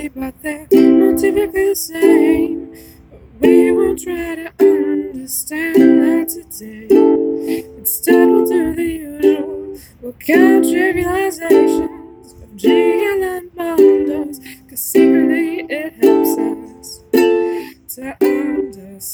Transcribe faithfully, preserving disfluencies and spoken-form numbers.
see, but they're not typically the same. But we won't try to understand that today. Instead, we'll do the usual. We'll count trivializations of G L and bundles, cause secretly it helps us to understand.